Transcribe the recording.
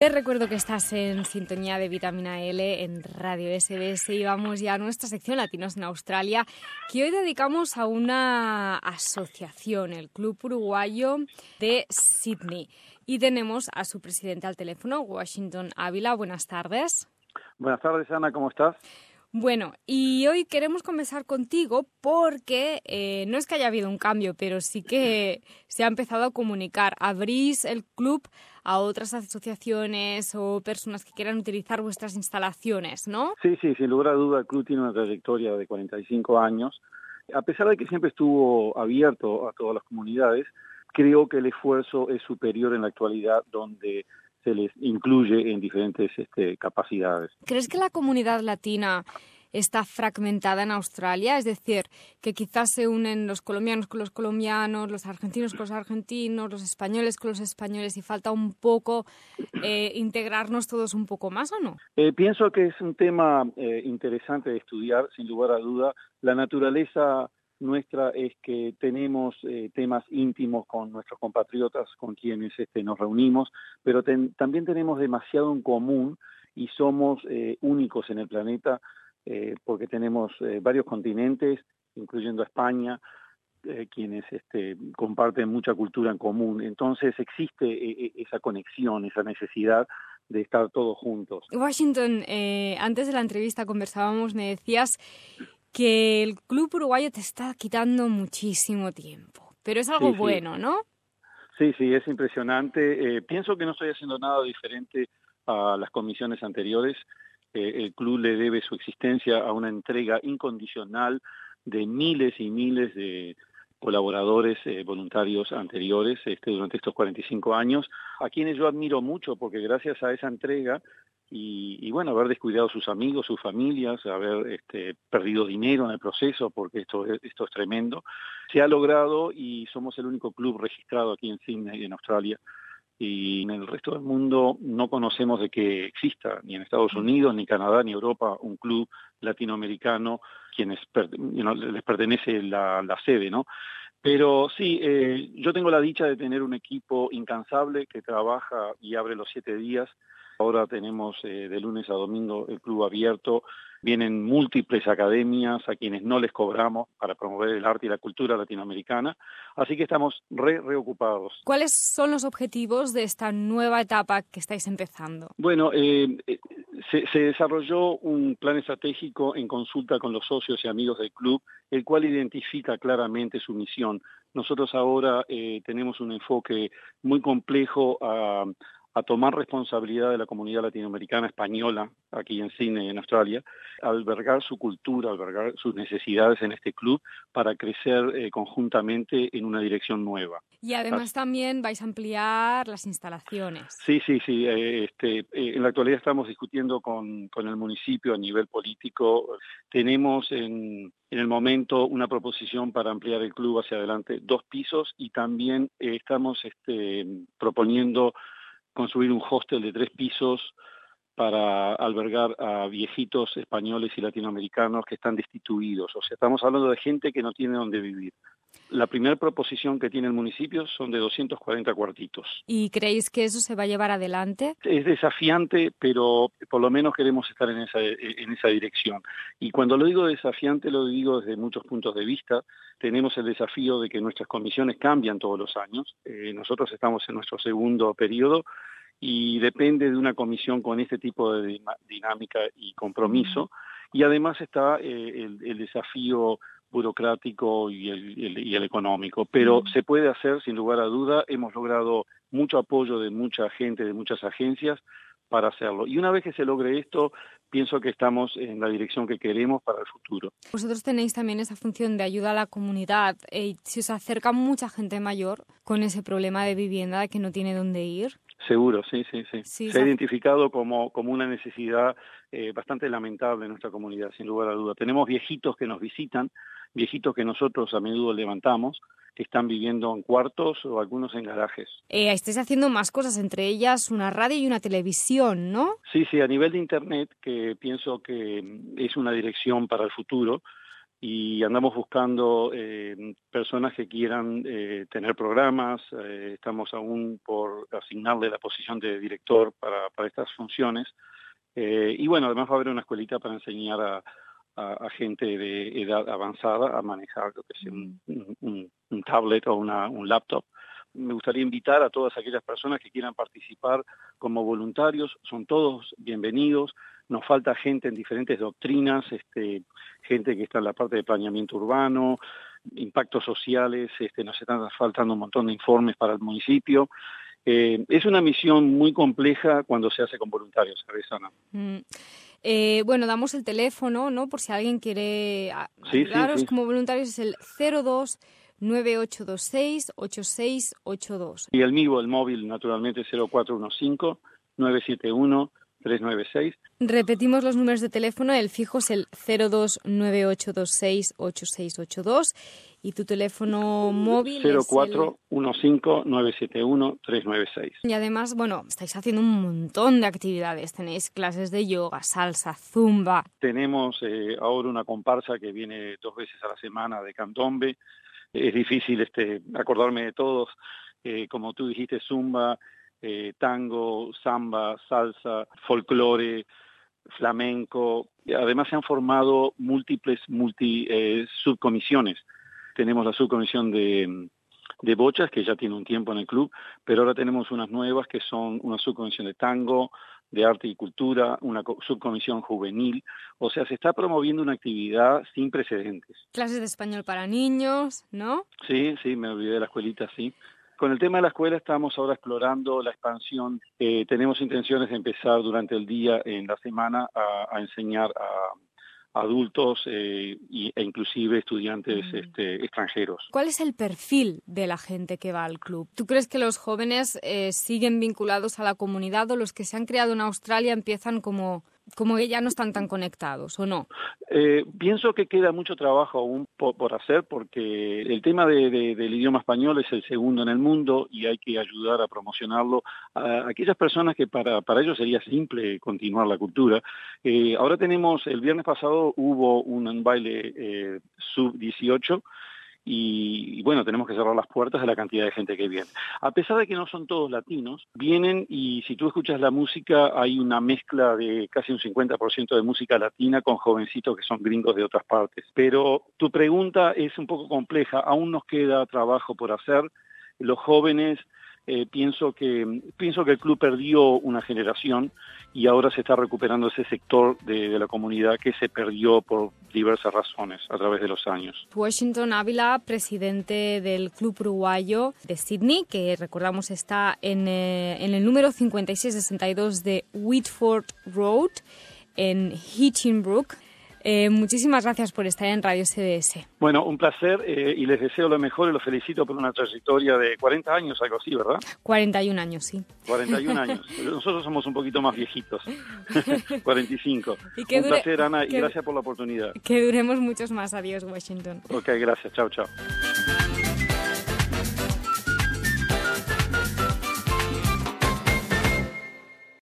Te recuerdo que estás en sintonía de Vitamina L en Radio SBS y vamos ya a nuestra sección Latinos en Australia, que hoy dedicamos a una asociación, el Club Uruguayo de Sydney. Y tenemos a su presidente al teléfono, Washington Ávila. Buenas tardes. Buenas tardes, Ana, ¿cómo estás? Bueno, y hoy queremos conversar contigo porque no es que haya habido un cambio, pero sí que se ha empezado a comunicar. Abrís el club a otras asociaciones o personas que quieran utilizar vuestras instalaciones, ¿no? Sí, sin lugar a duda, el club tiene una trayectoria de 45 años. A pesar de que siempre estuvo abierto a todas las comunidades, creo que el esfuerzo es superior en la actualidad, donde se les incluye en diferentes capacidades. ¿Crees que la comunidad latina está fragmentada en Australia? Es decir, que quizás se unen los colombianos con los colombianos, los argentinos con los argentinos, los españoles con los españoles y falta un poco integrarnos todos un poco más, ¿o no? Pienso que es un tema interesante de estudiar, sin lugar a duda. La naturaleza nuestra es que tenemos temas íntimos con nuestros compatriotas con quienes nos reunimos, pero también tenemos demasiado en común y somos únicos en el planeta porque tenemos varios continentes, incluyendo a España, quienes comparten mucha cultura en común. Entonces existe esa conexión, esa necesidad de estar todos juntos. Washington, antes de la entrevista conversábamos, me decías que el club uruguayo te está quitando muchísimo tiempo, pero es algo bueno, ¿no? Sí, es impresionante. Pienso que no estoy haciendo nada diferente a las comisiones anteriores. El club le debe su existencia a una entrega incondicional de miles y miles de colaboradores voluntarios anteriores durante estos 45 años, a quienes yo admiro mucho porque gracias a esa entrega y bueno, haber descuidado sus amigos, sus familias, haber perdido dinero en el proceso, porque esto es tremendo, se ha logrado y somos el único club registrado aquí en Sydney, en Australia, y en el resto del mundo no conocemos de que exista, ni en Estados Unidos, ni Canadá, ni Europa, un club latinoamericano quienes les pertenece la sede, ¿no? Pero sí, yo tengo la dicha de tener un equipo incansable que trabaja y abre los 7 días. Ahora tenemos de lunes a domingo el club abierto. Vienen múltiples academias a quienes no les cobramos para promover el arte y la cultura latinoamericana. Así que estamos reocupados. ¿Cuáles son los objetivos de esta nueva etapa que estáis empezando? Bueno, se desarrolló un plan estratégico en consulta con los socios y amigos del club, el cual identifica claramente su misión. Nosotros ahora tenemos un enfoque muy complejo a tomar responsabilidad de la comunidad latinoamericana española aquí en Sydney, en Australia, albergar su cultura, albergar sus necesidades en este club para crecer conjuntamente en una dirección nueva. Y además también vais a ampliar las instalaciones. Sí. En la actualidad estamos discutiendo con el municipio a nivel político. Tenemos en el momento una proposición para ampliar el club hacia adelante 2 pisos y también estamos proponiendo construir un hostel de 3 pisos para albergar a viejitos españoles y latinoamericanos que están destituidos. O sea, estamos hablando de gente que no tiene dónde vivir. La primera proposición que tiene el municipio son de 240 cuartitos. ¿Y creéis que eso se va a llevar adelante? Es desafiante, pero por lo menos queremos estar en esa dirección. Y cuando lo digo desafiante, lo digo desde muchos puntos de vista. Tenemos el desafío de que nuestras comisiones cambian todos los años. Nosotros estamos en nuestro segundo periodo y depende de una comisión con este tipo de dinámica y compromiso. Y además está el desafío burocrático y el económico, pero se puede hacer sin lugar a duda. Hemos logrado mucho apoyo de mucha gente, de muchas agencias para hacerlo. Y una vez que se logre esto, pienso que estamos en la dirección que queremos para el futuro. Vosotros tenéis también esa función de ayuda a la comunidad. Si os acerca mucha gente mayor con ese problema de vivienda, de que no tiene dónde ir. Seguro, sí. Se ha identificado como una necesidad bastante lamentable en nuestra comunidad, sin lugar a duda. Tenemos viejitos que nos visitan, viejitos que nosotros a menudo levantamos, que están viviendo en cuartos o algunos en garajes. Estáis haciendo más cosas, entre ellas una radio y una televisión, ¿no? Sí, a nivel de Internet, que pienso que es una dirección para el futuro. y andamos buscando personas que quieran tener programas. Estamos aún por asignarle la posición de director para estas funciones. Y bueno, además va a haber una escuelita para enseñar a gente de edad avanzada a manejar lo que es un tablet o un laptop. Me gustaría invitar a todas aquellas personas que quieran participar como voluntarios. Son todos bienvenidos. Nos falta gente en diferentes doctrinas, gente que está en la parte de planeamiento urbano, impactos sociales, nos están faltando un montón de informes para el municipio. Es una misión muy compleja cuando se hace con voluntarios, ¿sabes, Ana? Bueno, damos el teléfono, ¿no? Por si alguien quiere ayudaros como voluntarios, es el 02-9826-8682. Y el mío, el móvil, naturalmente, 0415-971-396. Repetimos los números de teléfono, el fijo es el 02-9826-8682 y tu teléfono móvil 0415-971-396. Y además, bueno, estáis haciendo un montón de actividades, tenéis clases de yoga, salsa, zumba. Tenemos ahora una comparsa que viene 2 veces a la semana de candombe. Es difícil acordarme de todos, como tú dijiste, zumba, tango, samba, salsa, folclore, flamenco. Además se han formado múltiples subcomisiones. Tenemos la subcomisión de bochas, que ya tiene un tiempo en el club, pero ahora tenemos unas nuevas que son una subcomisión de tango, de arte y cultura, una subcomisión juvenil. O sea, se está promoviendo una actividad sin precedentes. Clases de español para niños, ¿no? Sí, me olvidé de la escuelita, sí. Con el tema de la escuela estamos ahora explorando la expansión. Tenemos intenciones de empezar durante el día, en la semana, a enseñar a adultos e inclusive estudiantes extranjeros. ¿Cuál es el perfil de la gente que va al club? ¿Tú crees que los jóvenes siguen vinculados a la comunidad o los que se han creado en Australia empiezan como que ya no están tan conectados, o no? Pienso que queda mucho trabajo aún por hacer, porque el tema del idioma español es el segundo en el mundo y hay que ayudar a promocionarlo a aquellas personas que para ellos sería simple continuar la cultura. Ahora tenemos, el viernes pasado hubo un baile sub-18, y bueno, tenemos que cerrar las puertas a la cantidad de gente que viene. A pesar de que no son todos latinos, vienen y si tú escuchas la música hay una mezcla de casi un 50% de música latina con jovencitos que son gringos de otras partes. Pero tu pregunta es un poco compleja, aún nos queda trabajo por hacer. Los jóvenes, pienso que el club perdió una generación y ahora se está recuperando ese sector de la comunidad que se perdió por diversas razones a través de los años. Washington Ávila, presidente del Club Uruguayo de Sydney, que recordamos está en el número 5662 de Whitford Road, en Hitchinbrook. Muchísimas gracias por estar en Radio SBS. Bueno, un placer y les deseo lo mejor y los felicito por una trayectoria de 40 años, algo así, ¿verdad? 41 años, sí. 41 años. Nosotros somos un poquito más viejitos. 45. Un placer, Ana, y gracias por la oportunidad. Que duremos muchos más. Adiós, Washington. Ok, gracias. Chao, chao.